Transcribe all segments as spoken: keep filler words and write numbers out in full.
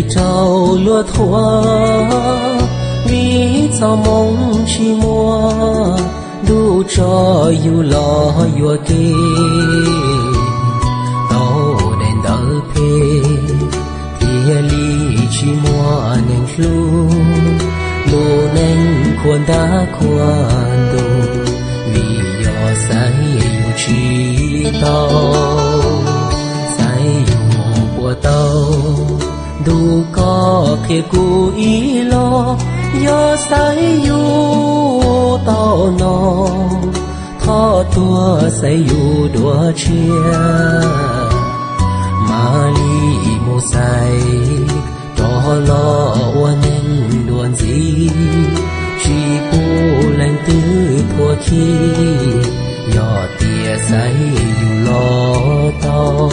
vì trâu lúa thua vì sao mong chi mua đủ cho yêu lo yêu kê tàu đèn đỡ phê thì li chi mua nên lu lu nênควรđãควรđủ vì do say yêu chi tàu say yêu của tàu đủ có khi cu ý lo do say yêu tàu nó thọ tua say yêu đùa chia mà li mô say cho lo nên đuôn gì chỉ cô lành tư thua khi nhỏ tia say yêu lo tao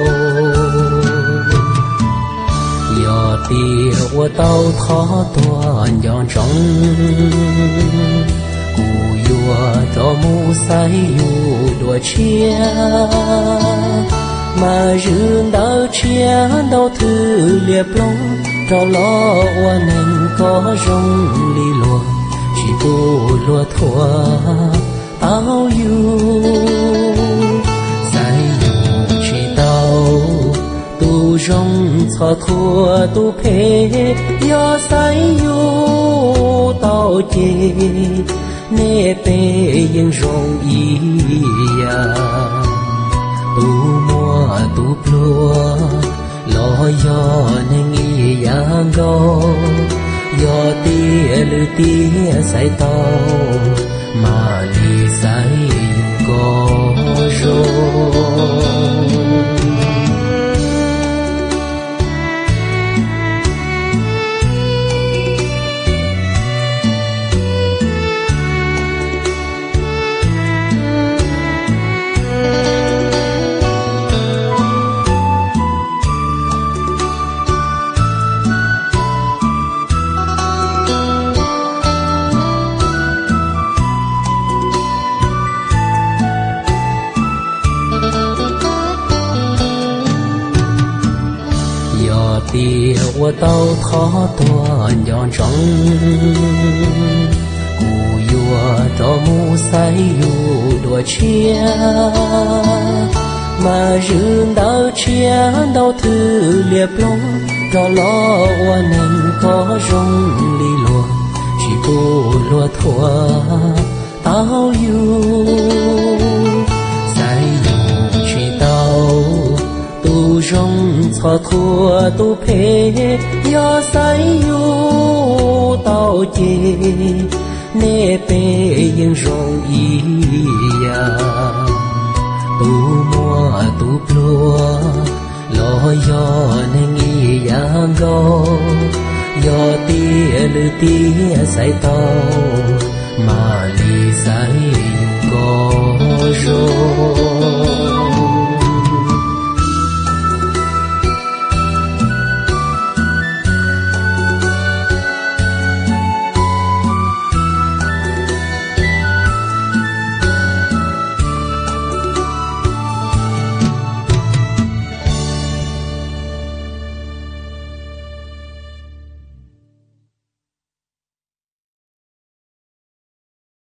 nhỏ tia của tao khó toàn nhọn trong cù yêu cho mu say yêu đùa chia mà rừng đau chia đau thư liệp lòng cho lo oan nên có rong đi lùa chỉ cô lùa thua tao yêu say yêu chỉ tao tu rong cho thua tu phê do say yêu tao chê nê pê yên rong ý ya tu mua tu plua lo do nên ý yang go do tia lư tia say tao mà đi say có rồi tia của tao khó toàn nhọn trong cù yêu cho mu say yêu đùa chia mà rừng đau chia đau thư liệp lòng cho lo oan nên có rong li lùa chỉ cô lùa thua tao yêu say yêu chỉ tao tu rong cho thua tu phê do say yêu tao chê nê pê yên rong ý ya tu mua tu plua lo do nên ý yang go do tia lư tia say tao mà li say